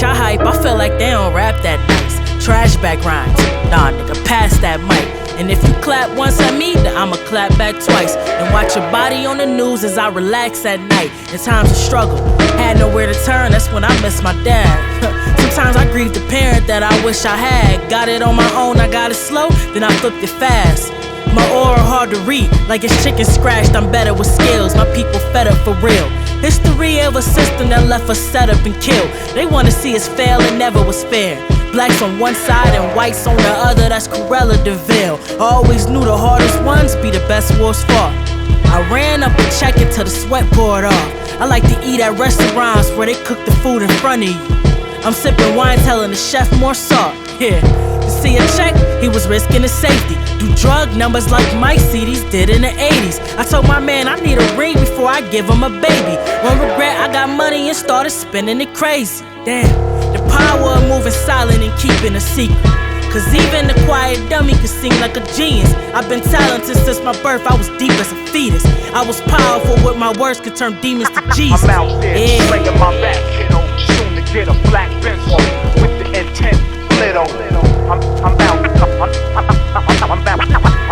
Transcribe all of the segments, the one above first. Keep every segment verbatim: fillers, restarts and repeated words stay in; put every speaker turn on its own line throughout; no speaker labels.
y'all hype, I feel like they don't rap that nice. Trash back rhymes, nah nigga, pass that mic. And if you clap once at me, then I'ma clap back twice. And watch your body on the news as I relax at night. In times of struggle, had nowhere to turn, that's when I miss my dad. Sometimes I grieve the parent that I wish I had. Got it on my own, I got it slow, then I flipped it fast. My aura hard to read, like it's chicken scratched, I'm better with skills. My people fed up for real. History of a system that left us set up and killed. They wanna see us fail, it never was fair. Blacks on one side and whites on the other, that's Cruella de Vil. I always knew the hardest ones be the best wars fought. I ran up a check until the sweat poured off. I like to eat at restaurants where they cook the food in front of you. I'm sipping wine telling the chef more salt. Yeah, to see a check, he was risking his safety. Do drug numbers like Mike C's did in the eighties. I told my man I need a ring before I give him a baby. One regret, I got money and started spending it crazy. Damn, the power of moving silent and keeping a secret. Cause even the quiet dummy could sing like a genius. I've been talented since my birth, I was deep as a fetus. I was powerful with my words, could turn demons to Jesus.
I'm out there,
yeah.
Slinging my back, kiddo. Soon to get a black pencil with the intent, little. I'm, I'm out, I'm, I'm, I'm out,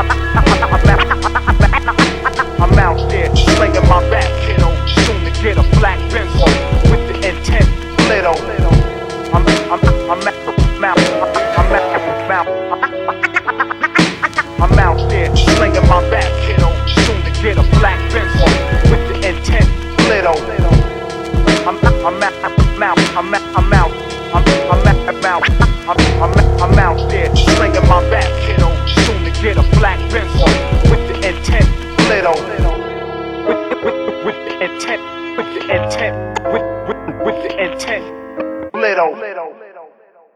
I'm out there, slinging my back, kiddo. Soon to get a black pencil with the intent, little. I'm, I'm, I'm out, I'm out, I'm out, I'm out there, slinging my back, kiddo. Soon to get a black pencil with the intent, little. I'm, I'm out, I'm out, I'm out, I'm out, I'm, I'm out, I'm out, I'm, I'm, I'm out there, slinging my back, kiddo. Soon to get a black pencil with the intent, little. With, with, with the intent, with the intent, with, with, with the intent, little.